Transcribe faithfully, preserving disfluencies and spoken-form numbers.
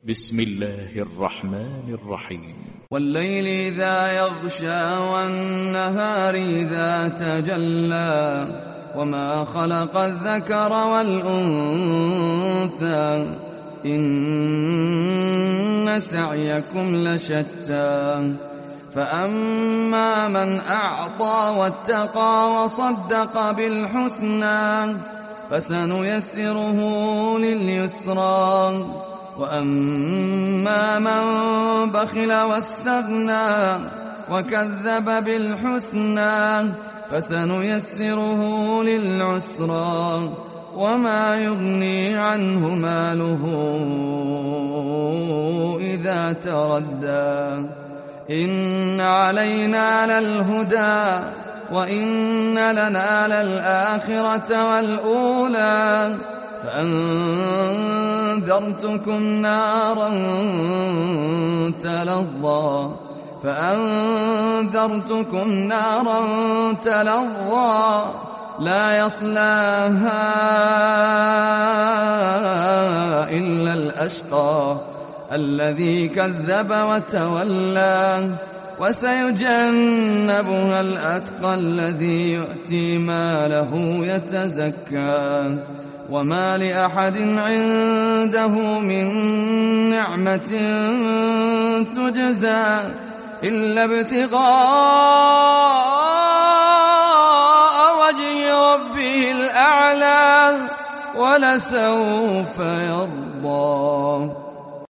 بسم الله الرحمن الرحيم. والليل إذا يغشى والنهار إذا تجلى وما خلق الذكر والأنثى إن سعيكم لشتى فأما من أعطى واتقى وصدق بالحسنى فسنيسره لليسرى وأما من بخل واستغنى وكذب بالحسنى فسنيسره للعسرى وما يغني عنه ماله إذا تردى إن علينا للهدى وإن لنا للآخرة والأولى فأنذرتكم نارا تلظى فأنذرتكم نارا تلظى لا يصلاها إلا الأشقى الذي كذب وتولى وسيجنبها الأتقى الذي يؤتي ماله يتزكى وما لأحد عنده من نعمة تجزى إلا ابتغاء وجه ربه الأعلى ولسوف يرضى.